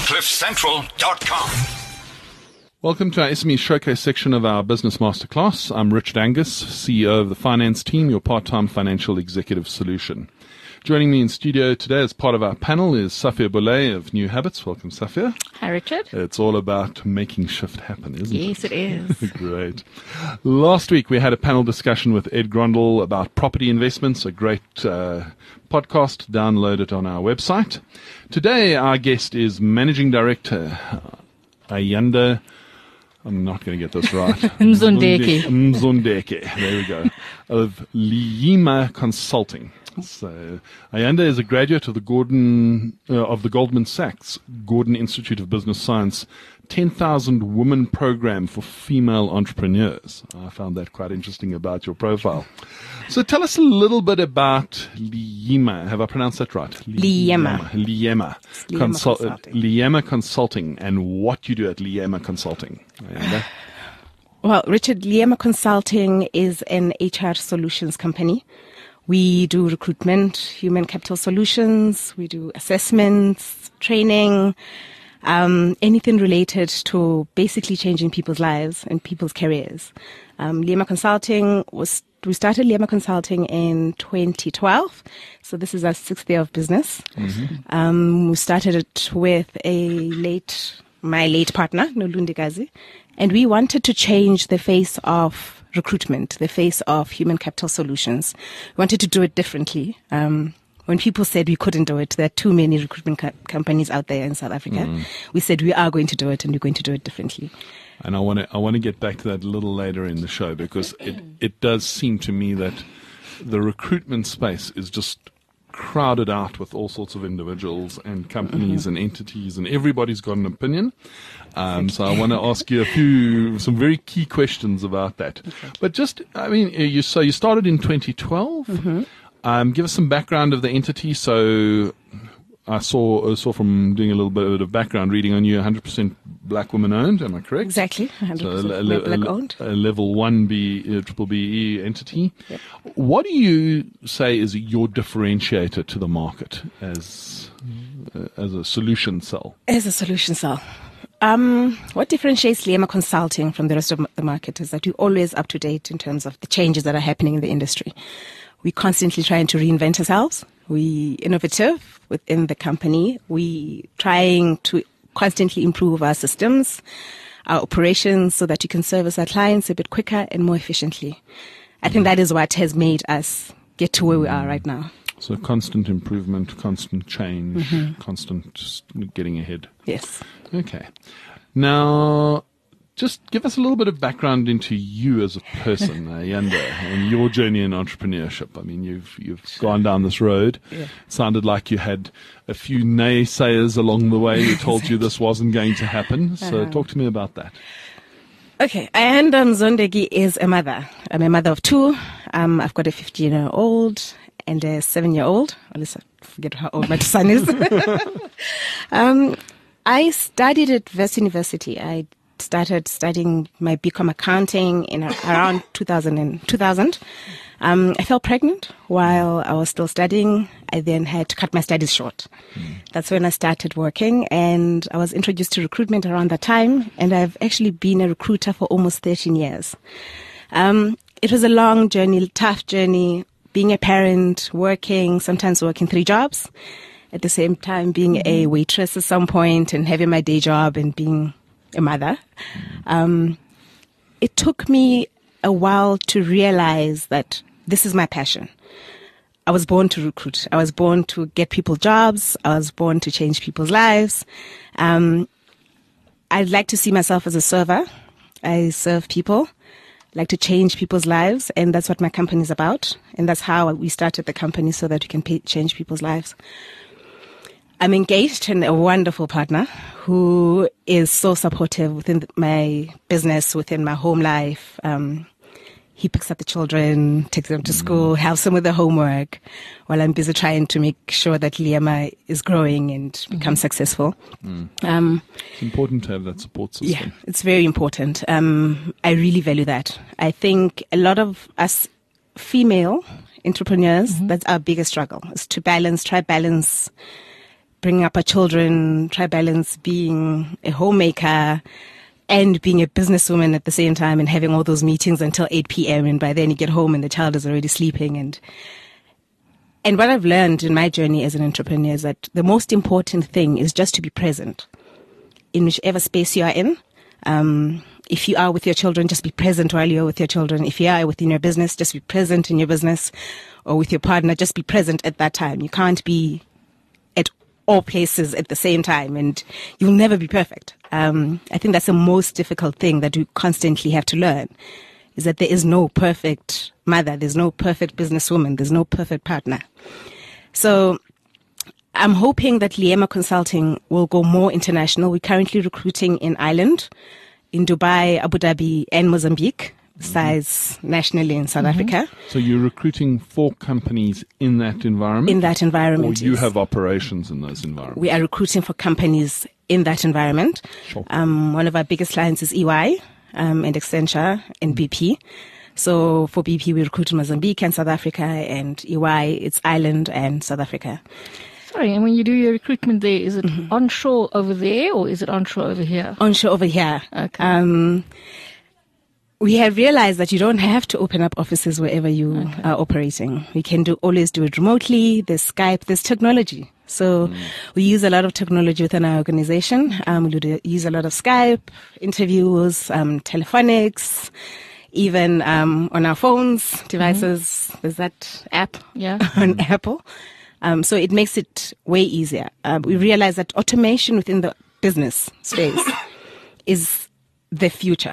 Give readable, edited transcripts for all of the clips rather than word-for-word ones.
CliffCentral.com. Welcome to our SME Showcase section of our Business Masterclass. I'm Richard Angus, CEO of the finance team, your part-time financial executive solution. Joining me in studio today as part of our panel is Safia Boulay of New Habits. Welcome, Safia. Hi, Richard. It's all about making shift happen, isn't it? Yes, it is. Great. Last week we had a panel discussion with Ed Grondel about property investments, a great podcast. Download it on our website. Today our guest is Managing Director Ayanda. I'm not going to get this right. Mzondeke. There we go. Of Liema Consulting. So, Ayanda is a graduate of the Goldman Sachs Gordon Institute of Business Science 10,000 Women Program for Female Entrepreneurs. I found that quite interesting about your profile. So tell us a little bit about Liema. Have I pronounced that right? Liema Consulting and what you do at Liema Consulting. Ayanda? Well, Richard, Liema Consulting is an HR solutions company. We do recruitment, human capital solutions, we do assessments, training, anything related to basically changing people's lives and people's careers. We started Liema Consulting in 2012, so this is our 6th year of business. Mm-hmm. We started it with my late partner, Nolundi Gazi, and we wanted to change the face of recruitment, the face of human capital solutions. We wanted to do it differently. When people said we couldn't do it, there are too many recruitment companies out there in South Africa. We said we are going to do it, and we're going to do it differently. And I want to get back to that a little later in the show, because it does seem to me that the recruitment space is just crowded out with all sorts of individuals and companies and entities, and everybody's got an opinion. So I want to ask you some very key questions about that. Okay. But just, you started in 2012. Mm-hmm. Give us some background of the entity. So I saw from doing a little bit of background reading on you, 100% black woman owned. Am I correct? Exactly, 100% black owned. A level 1 triple BE entity. Yep. What do you say is your differentiator to the market as a solution cell? As a solution cell. What differentiates Liema Consulting from the rest of the market is that we're always up to date in terms of the changes that are happening in the industry. We're constantly trying to reinvent ourselves. We're innovative within the company. We're trying to constantly improve our systems, our operations, so that you can service our clients a bit quicker and more efficiently. I think that is what has made us get to where we are right now. So constant improvement, constant change, constant getting ahead. Yes. Okay. Now, just give us a little bit of background into you as a person, Ayanda, and your journey in entrepreneurship. I mean, you've gone down this road. Yeah. It sounded like you had a few naysayers along the way who told you this wasn't going to happen. So talk to me about that. Okay, Ayanda Mzondeke is a mother. I'm a mother of 2. I've got a 15-year-old and a 7-year-old. At least I forget how old my son is. I studied at Wits University. I started studying my BCom accounting in around 2000. I fell pregnant while I was still studying. I then had to cut my studies short. That's when I started working, and I was introduced to recruitment around that time, and I've actually been a recruiter for almost 13 years. It was a long journey, tough journey, being a parent, sometimes working 3 jobs, at the same time being a waitress at some point and having my day job and being a mother. It took me a while to realize that this is my passion. I was born to recruit. I was born to get people jobs. I was born to change people's lives. I'd like to see myself as a server. I serve people, like to change people's lives, and that's what my company is about. And that's how we started the company, so that we can change people's lives. I'm engaged in a wonderful partner who is so supportive within my business, within my home life. He picks up the children, takes them to school, helps them with their homework, while I'm busy trying to make sure that Liema is growing and becomes successful. It's important to have that support system. Yeah, it's very important. I really value that. I think a lot of us female entrepreneurs, that's our biggest struggle, is to balance bringing up our children, try balance being a homemaker and being a businesswoman at the same time, and having all those meetings until 8 p.m. And by then you get home and the child is already sleeping. And what I've learned in my journey as an entrepreneur is that the most important thing is just to be present in whichever space you are in. If you are with your children, just be present while you're with your children. If you are within your business, just be present in your business, or with your partner, just be present at that time. You can't be at all places at the same time, and you'll never be perfect. I think that's the most difficult thing that we constantly have to learn, is that there is no perfect mother, there's no perfect businesswoman, there's no perfect partner. So I'm hoping that Liema Consulting will go more international. We're currently recruiting in Ireland, in Dubai, Abu Dhabi, and Mozambique, besides nationally in South Africa. So you're recruiting for companies in that environment? In that environment, Or you yes. have operations in those environments? We are recruiting for companies in that environment. Sure. One of our biggest clients is EY and Accenture and BP. So for BP, we recruit in Mozambique and South Africa, and EY, it's Ireland and South Africa. Sorry, and when you do your recruitment there, is it onshore over there or is it onshore over here? Onshore over here. Okay. We have realized that you don't have to open up offices wherever you are operating. We can always do it remotely. There's Skype, there's technology. So we use a lot of technology within our organization. We use a lot of Skype, interviews, telephonics, even on our phones, devices. There's that app on Apple. So it makes it way easier. We realize that automation within the business space is the future.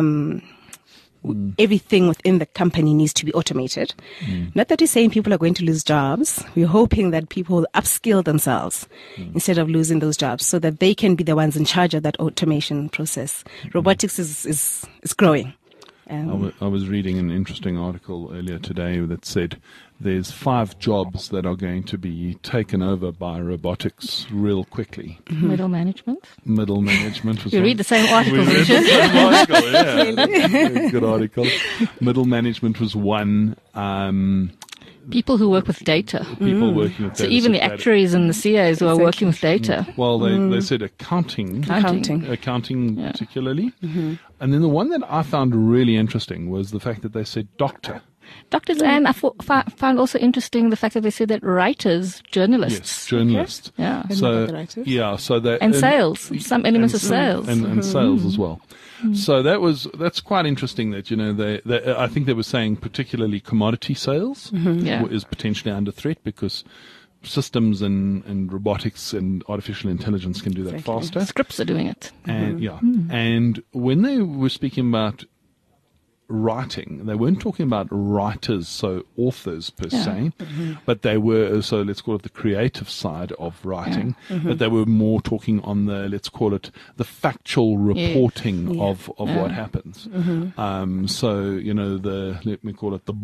Everything within the company needs to be automated. Not that we're saying people are going to lose jobs. We're hoping that people will upskill themselves instead of losing those jobs, so that they can be the ones in charge of that automation process. Robotics is growing. I was reading an interesting article earlier today that said there's 5 jobs that are going to be taken over by robotics real quickly. Middle management. Middle management was You one. read the same article, We read Richard. the same article, yeah. Good article. Middle management was one. People who work with data. People working with So data. even the data. actuaries and the CAs who are working with data. Well, they said accounting particularly. And then the one that I found really interesting was the fact that they said doctor. Doctors, and I found also interesting the fact that they said that writers, journalists. Yes, journalists. Yeah. So they And sales, some elements of sales. and sales as well. So that's quite interesting that, they I think they were saying particularly commodity sales is potentially under threat because systems and robotics and artificial intelligence can do that faster. Scripts are doing it. And and when they were speaking about writing, they weren't talking about writers, so authors per se, but they were, so let's call it the creative side of writing, but they were more talking on the, let's call it the factual reporting of what happens. So, let me call it the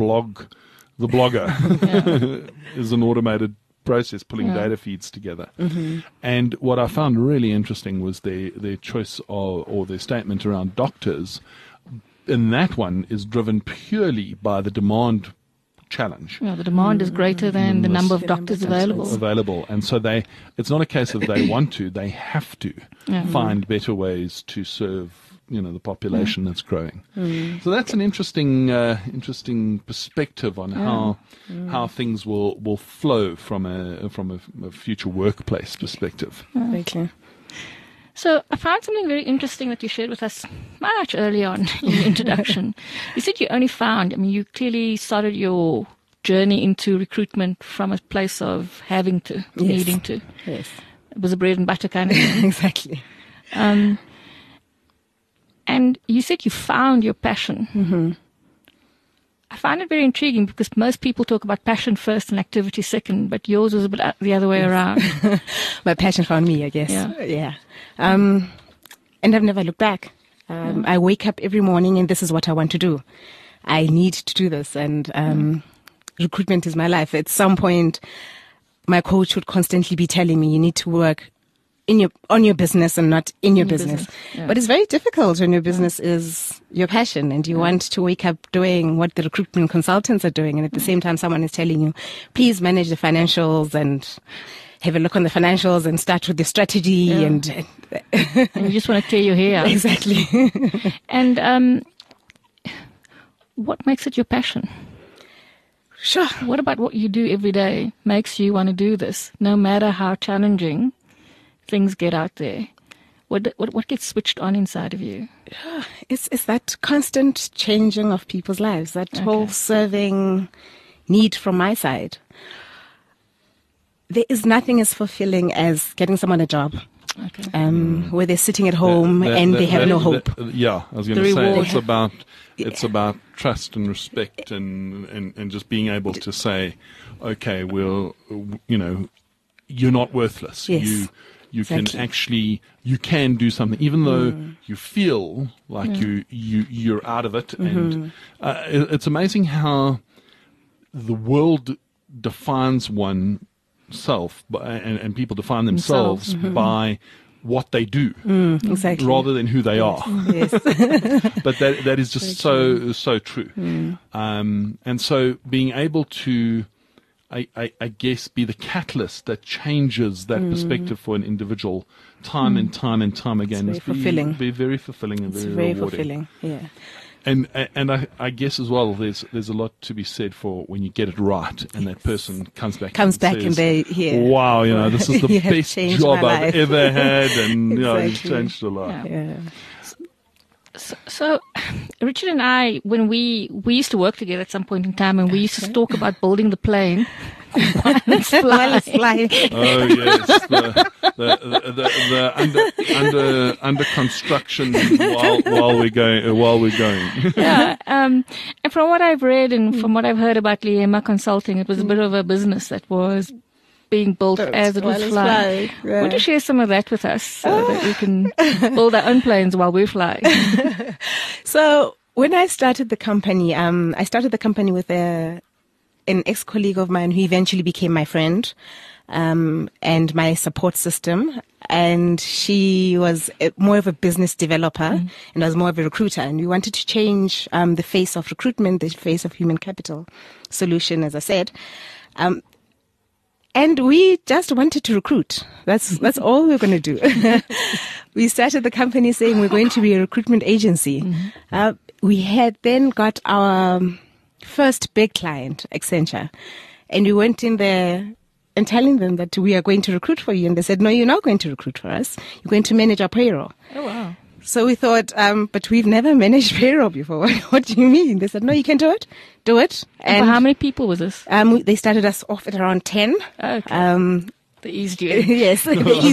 blogger is an automated process pulling data feeds together. And what I found really interesting was their choice or their statement around doctors. And that one is driven purely by the demand challenge. Yeah, the demand is greater than the number of doctors available. And so it's not a case of they want to, they have to find better ways to serve, the population that's growing. So that's an interesting perspective on how things will flow from a future workplace perspective. Very clear. So I found something very interesting that you shared with us much early on in the introduction. You said you clearly started your journey into recruitment from a place of having to, needing to. Yes. It was a bread and butter kind of thing. Exactly. And you said you found your passion. I find it very intriguing because most people talk about passion first and activity second, but yours was a bit the other way around. My passion found me, I guess. Yeah. And I've never looked back. I wake up every morning and this is what I want to do. I need to do this, and recruitment is my life. At some point, my coach would constantly be telling me, you need to work on your business and not in your business. Yeah. But it's very difficult when your business is your passion and you want to wake up doing what the recruitment consultants are doing, and at the same time someone is telling you, please manage the financials and have a look on the financials and start with the strategy and you just want to tear your hair out. Exactly. And what makes it your passion? Sure. What about what you do every day makes you want to do this, no matter how challenging things get out there? What gets switched on inside of you? It's that constant changing of people's lives, that whole serving need from my side. There is nothing as fulfilling as getting someone a job. Where they're sitting at home and they have no hope. I was going to say it's about trust and respect and just being able to say, okay, well, you're not worthless. Yes. You can you can do something, even though you feel like you're out of it. And it's amazing how the world defines oneself, and people define themselves by what they do, exactly, rather than who they are. Yes. But that is just so true. And so being able to, I guess, be the catalyst that changes that perspective for an individual time and time again. It's very fulfilling. Be very fulfilling and It's very very rewarding. fulfilling. Yeah. And I guess as well, there's a lot to be said for when you get it right, and that person comes back and says, they hear, wow, this is the You have best changed job my I've life." ever had, and you've Exactly. changed a lot. Yeah. So, Richard and I, when we used to work together at some point in time, and we used to talk about building the plane while it's While it's flying. flying. Oh yes, the under construction while we're going. Yeah. And from what I've read and from what I've heard about Liema Consulting, it was a bit of a business that was being built as it was While it's flying. Yeah. Would you share some of that with us so that we can build our own planes while we're flying? So when I started the company, I started the company with an ex-colleague of mine who eventually became my friend and my support system. And she was more of a business developer and I was more of a recruiter. And we wanted to change the face of recruitment, the face of human capital solution, as I said. And we just wanted to recruit. That's all we were going to do. We started the company saying we're going to be a recruitment agency. We had then got our first big client, Accenture. And we went in there and telling them that we are going to recruit for you. And they said, no, you're not going to recruit for us. You're going to manage our payroll. Oh, wow. So we thought, but we've never managed payroll before. What do you mean? They said, no, you can do it. Do it. And for how many people was this? They started us off at around 10. Okay. They eased you in. Yes. I was gonna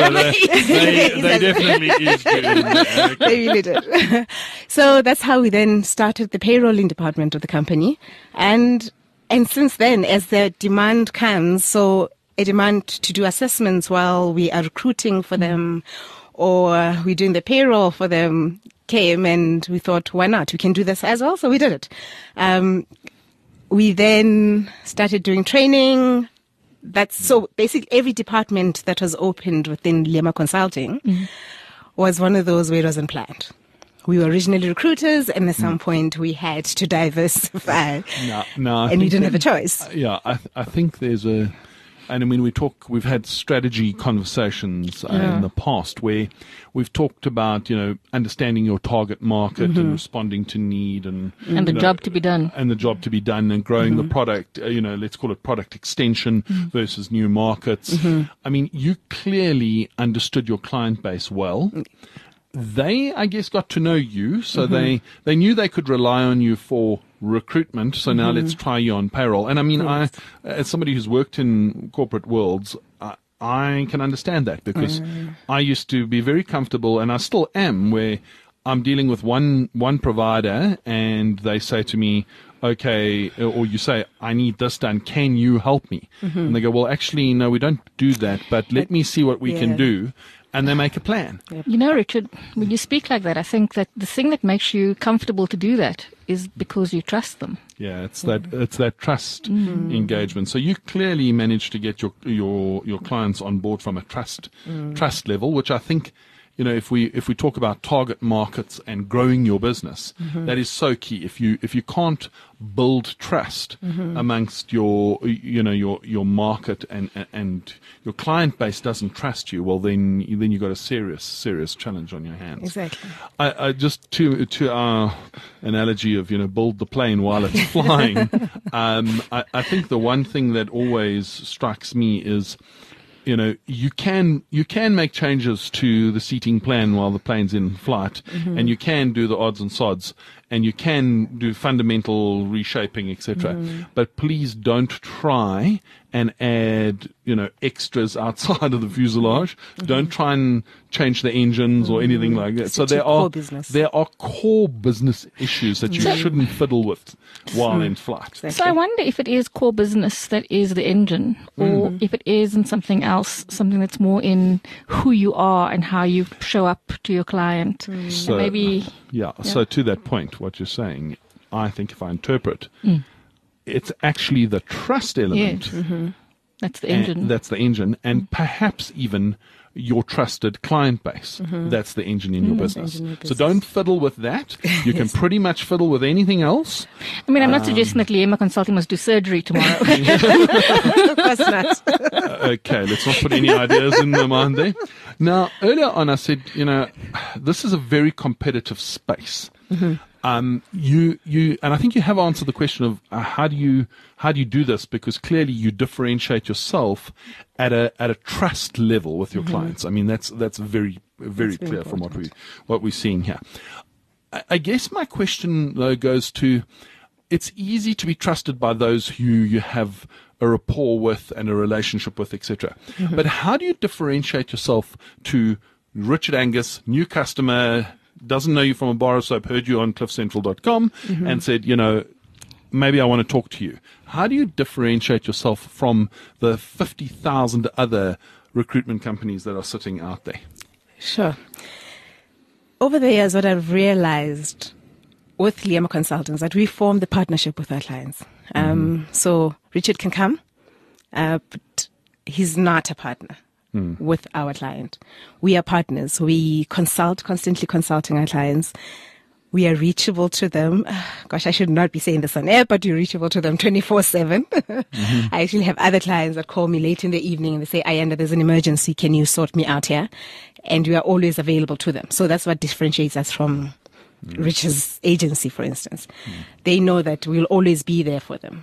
say they definitely is doing that. Okay. They really did. So that's how we then started the payrolling department of the company. And since then, as the demand comes, so a demand to do assessments while we are recruiting for them, or we're doing the payroll for them, came, and we thought, why not? We can do this as well. So we did it. We then started doing training. So basically every department that was opened within Liema Consulting was one of those where it wasn't planned. We were originally recruiters, and at some point we had to diversify. No, and we didn't have a choice. I think there's a, and I mean, we've had strategy conversations in the past where we've talked about, understanding your target market and responding to need and the job to be done. And the job to be done and growing the product, let's call it product extension versus new markets. I mean, you clearly understood your client base well. They, I guess, got to know you, so they knew they could rely on you for recruitment. So now let's try you on payroll. And I mean, I, as somebody who's worked in corporate worlds, I can understand that because I used to be very comfortable, and I still am, where I'm dealing with one provider, and they say to me, okay, or you say, I need this done, can you help me? And they go, well, actually, no, we don't do that, but let me see what we can do. And they make a plan. Richard, when you speak like that, I think that the thing that makes you comfortable to do that is because you trust them. Yeah, it's that trust engagement. So you clearly managed to get your clients on board from a trust level, which I think if we talk about target markets and growing your business, that is so key. If you can't build trust amongst your market and your client base doesn't trust you, well then you've got a serious challenge on your hands. Exactly. I just to our analogy of build the plane while it's flying. I think the one thing that always strikes me is, you can make changes to the seating plan while the plane's in flight, and you can do the odds and sods, and you can do fundamental reshaping, etc. But please don't try and add, extras outside of the fuselage. Don't try and change the engines or anything like that. So there are core business issues that you shouldn't fiddle with while in flight. Exactly. So I wonder if it is core business that is the engine, or if it is in something else, something that's more in who you are and how you show up to your client. So, maybe. Yeah. So to that point, what you're saying, I think if I interpret, it's actually the trust element. Yes. That's the engine. That's the engine, and perhaps even your trusted client base. That's the engine in your business. So don't fiddle with that. You can pretty much fiddle with anything else. I mean, I'm not suggesting that Liema Consulting must do surgery tomorrow. Of course not. Okay, let's not put any ideas in my mind there. Now, earlier on I said, this is a very competitive space. And I think you have answered the question of how do you do this, because clearly you differentiate yourself at a trust level with your clients. I mean, that's very clear from what we're seeing here. I guess my question though goes to, it's easy to be trusted by those who you have a rapport with and a relationship with, etc. But how do you differentiate yourself to Richard Angus, new customer, doesn't know you from a bar of soap, heard you on cliffcentral.com and said, maybe I want to talk to you. How do you differentiate yourself from the 50,000 other recruitment companies that are sitting out there? Sure. Over the years, what I've realized with Liema Consultants, that we form the partnership with our clients. So Richard can come, but he's not a partner with our client. We are partners. We constantly consulting our clients. We are reachable to them. Gosh, I should not be saying this on air, but you're reachable to them 24/7. I actually have other clients that call me late in the evening and they say, Ayanda, there's an emergency. Can you sort me out here? And we are always available to them. So that's what differentiates us from Rich's agency, for instance. They know that we'll always be there for them.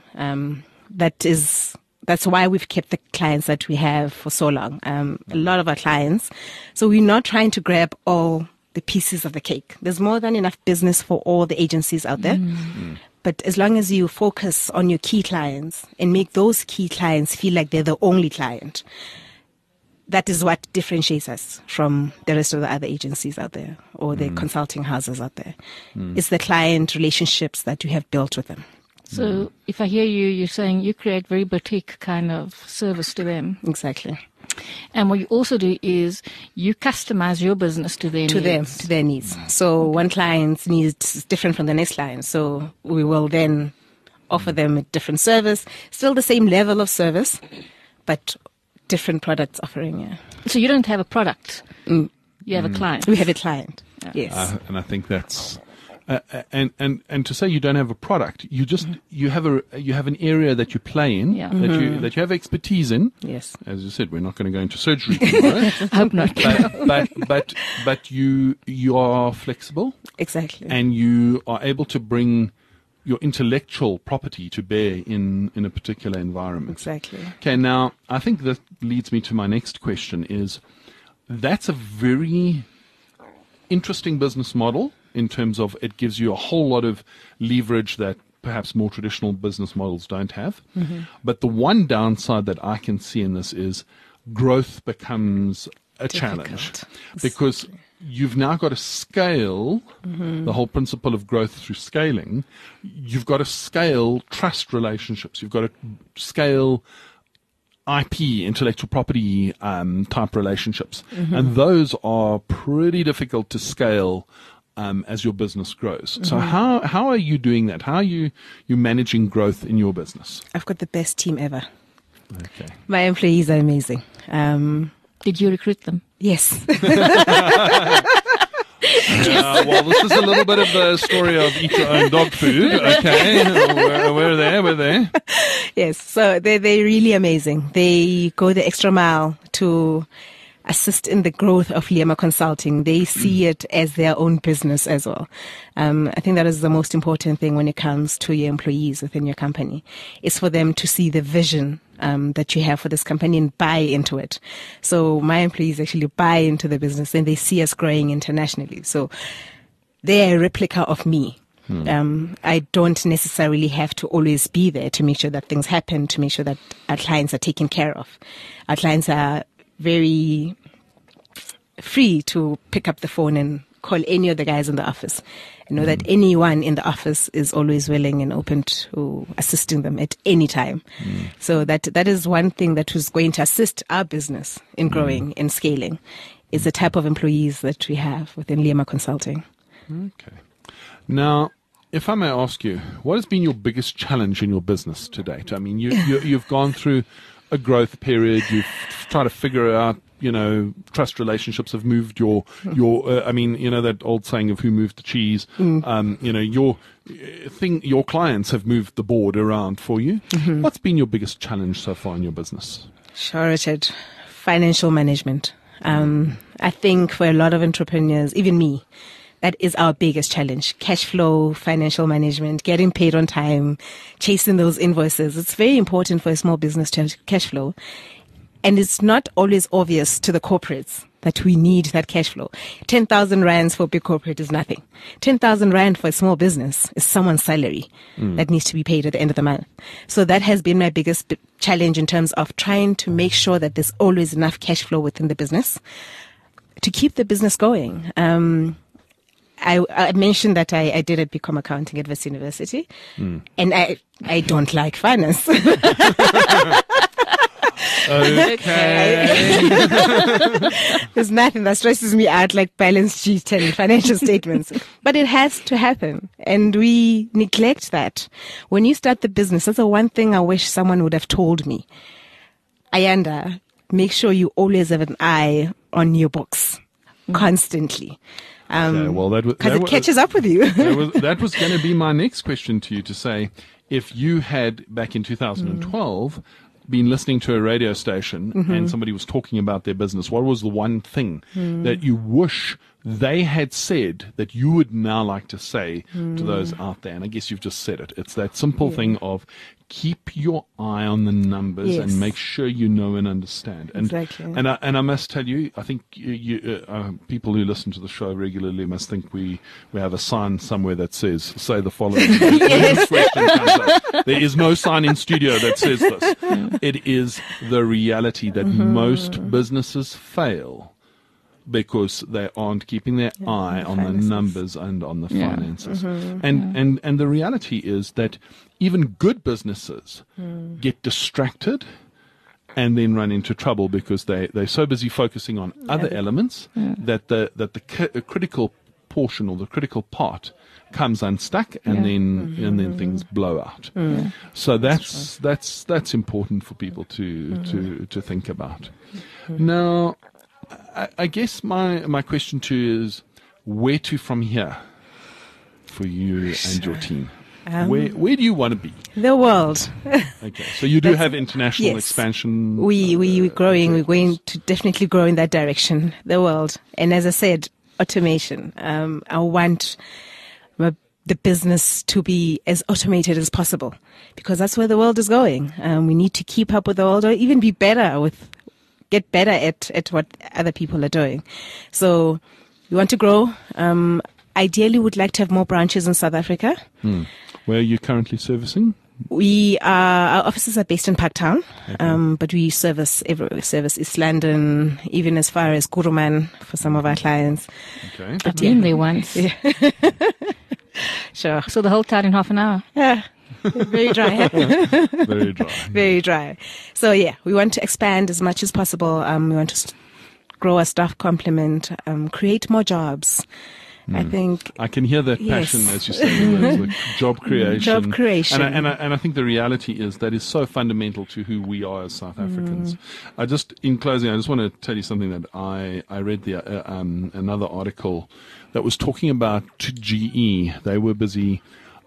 That's why we've kept the clients that we have for so long. A lot of our clients. So we're not trying to grab all the pieces of the cake. There's more than enough business for all the agencies out there. But as long as you focus on your key clients and make those key clients feel like they're the only client, that is what differentiates us from the rest of the other agencies out there or the consulting houses out there. It's the client relationships that you have built with them. So if I hear you, you're saying you create very boutique kind of service to them. Exactly. And what you also do is you customize your business to their needs. To their needs. So one client's needs is different from the next client. So we will then offer them a different service, still the same level of service, but different products offering. Yeah. So you don't have a product. You have a client. We have a client. Yes. And I think that's and to say you don't have a product, you have an area that you play in, that you have expertise in. Yes. As you said, we're not going to go into surgery tomorrow. I hope not. But you are flexible. Exactly. And you are able to bring your intellectual property to bear in a particular environment. Exactly. Okay, now I think that leads me to my next question is, that's a very interesting business model in terms of it gives you a whole lot of leverage that perhaps more traditional business models don't have. But the one downside that I can see in this is growth becomes a challenge because you've now got to scale the whole principle of growth through scaling. You've got to scale trust relationships. You've got to scale IP, intellectual property type relationships. And those are pretty difficult to scale as your business grows. So how are you doing that? How are you managing growth in your business? I've got the best team ever. Okay. My employees are amazing. Did you recruit them? Yes. Well, this is a little bit of the story of eat your own dog food. Okay, we're there. Yes, so they're really amazing. They go the extra mile to assist in the growth of Liema Consulting. They see it as their own business as well. I think that is the most important thing when it comes to your employees within your company, is for them to see the vision that you have for this company and buy into it. So my employees actually buy into the business and they see us growing internationally. So they're a replica of me. I don't necessarily have to always be there to make sure that things happen, to make sure that our clients are taken care of. Our clients are very free to pick up the phone and call any of the guys in the office. I know that anyone in the office is always willing and open to assisting them at any time. So that is one thing that was going to assist our business in growing and scaling, is the type of employees that we have within Liema Consulting. Okay. Now, if I may ask you, what has been your biggest challenge in your business to date? I mean, you've gone through a growth period. You've tried to figure out, trust relationships have moved your that old saying of who moved the cheese. Your clients have moved the board around for you. What's been your biggest challenge so far in your business? Sure, Richard. Financial management. I think for a lot of entrepreneurs, even me, that is our biggest challenge. Cash flow, financial management, getting paid on time, chasing those invoices. It's very important for a small business to have cash flow. And it's not always obvious to the corporates that we need that cash flow. 10,000 rands for a big corporate is nothing. 10,000 rand for a small business is someone's salary that needs to be paid at the end of the month. So that has been my biggest challenge in terms of trying to make sure that there's always enough cash flow within the business to keep the business going. I mentioned that I did a BCom accounting at Wits University, and I don't like finance. Okay. There's nothing that stresses me out like balance sheet and financial statements. But it has to happen. And we neglect that. When you start the business, that's the one thing I wish someone would have told me. Ayanda, make sure you always have an eye on your books constantly. Because it catches up with you. that was going to be my next question to you, to say, if you had, back in 2012, been listening to a radio station and somebody was talking about their business, what was the one thing that you wish they had said that you would now like to say to those out there? And I guess you've just said it. It's that simple thing of keep your eye on the numbers and make sure you know and understand. And, exactly. And I must tell you, I think people who listen to the show regularly must think we have a sign somewhere that says, say the following. This question comes up. There is no sign in studio that says this. It is the reality that most businesses fail because they aren't keeping their eye on the numbers and on the finances. And the reality is that even good businesses get distracted and then run into trouble because they're so busy focusing on other elements that the critical portion or the critical part comes unstuck and then things blow out. So that's important for people to think about. Now, I guess my question to you is, where to from here for you and your team? Where do you want to be? The world. Okay, so you do have international expansion. We're growing. We're going to definitely grow in that direction. The world, and as I said, automation. I want the business to be as automated as possible because that's where the world is going. We need to keep up with the world, or even be better get better at what other people are doing. So we want to grow. Ideally, would like to have more branches in South Africa. Where are you currently servicing? Our offices are based in Parktown, but we service everywhere. We service East London, even as far as Kuruman for some of our clients. Okay. I've been there once. Yeah. Sure. So the whole town in half an hour. Yeah. Very dry. Very dry. Very dry. So we want to expand as much as possible. We want to grow our staff complement, create more jobs. I think I can hear that passion, Yes. as you say, the job creation. Job creation. And I think the reality is that is so fundamental to who we are as South Africans. In closing, I just want to tell you something that I read another article that was talking about GE. They were busy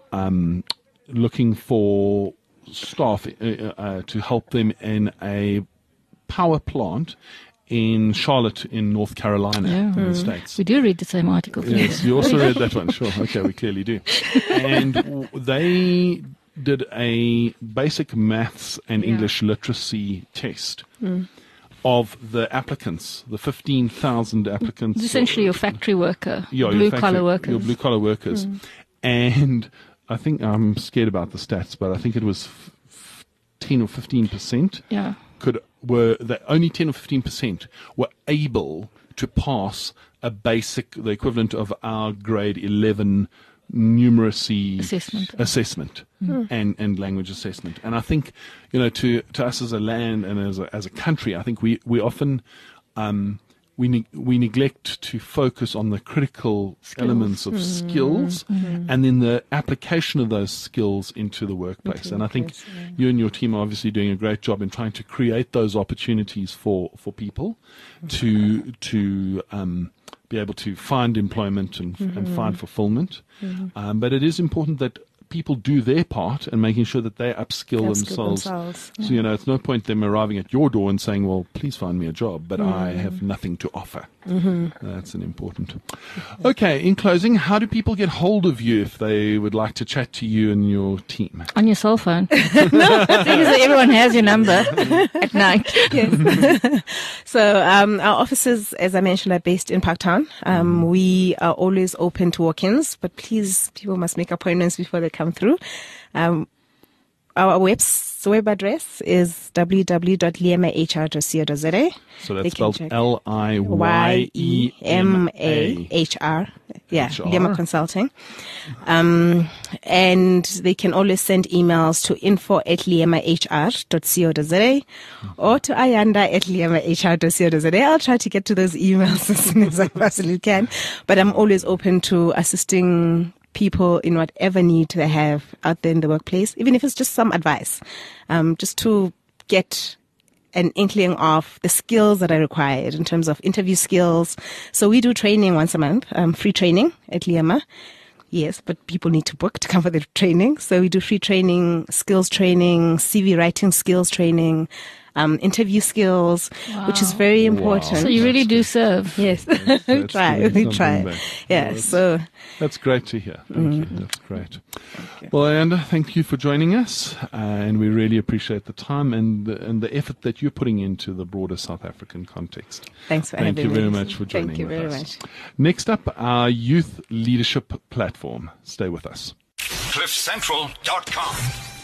looking for staff to help them in a power plant in Charlotte in North Carolina in the States. We do read the same article. Yes, you also read that one. Sure. Okay, we clearly do. And they did a basic maths and English literacy test of the applicants, the 15,000 applicants. It's essentially your factory worker, Your blue-collar workers. Your blue-collar workers. And I think, I'm scared about the stats, but I think it was 10 or 15%. Yeah. Only 10 or 15% were able to pass the equivalent of our grade 11 numeracy assessment and language assessment. And I think, to us as a land and as a country, I think we often we neglect to focus on the critical elements of skills and then the application of those skills into the workplace. And I think you and your team are obviously doing a great job in trying to create those opportunities for people to be able to find employment and find fulfillment. But it is important that people do their part and making sure that they upskill themselves. So, it's no point them arriving at your door and saying, well, please find me a job, but I have nothing to offer. That's an important. Okay, in closing, how do people get hold of you if they would like to chat to you and your team? On your cell phone. Because everyone has your number at night. Yes. So our offices, as I mentioned, are based in Parktown. We are always open to walk-ins, but please, people must make appointments before they come through. Our web address is www.liemahr.co.za. So that's spelled LIYEMAHR. Yeah, Liema Consulting. And they can always send emails to info@liemahr.co.za or to ayanda@liemahr.co.za. I'll try to get to those emails as soon as I possibly can. But I'm always open to assisting people in whatever need they have out there in the workplace, even if it's just some advice, just to get an inkling of the skills that are required in terms of interview skills. So we do training once a month, free training at Liema. Yes, but people need to book to come for the training. So we do free training, skills training, CV writing skills training, interview skills, which is very important. So you really do serve. Yes, we try. Yeah, so that's great to hear. Thank you. That's great. Well, Ayanda, thank you for joining us, and we really appreciate the time and the effort that you're putting into the broader South African context. Thanks for having me. Thank you very much for joining us. Thank you very much. Next up, our youth leadership platform. Stay with us. CliffCentral.com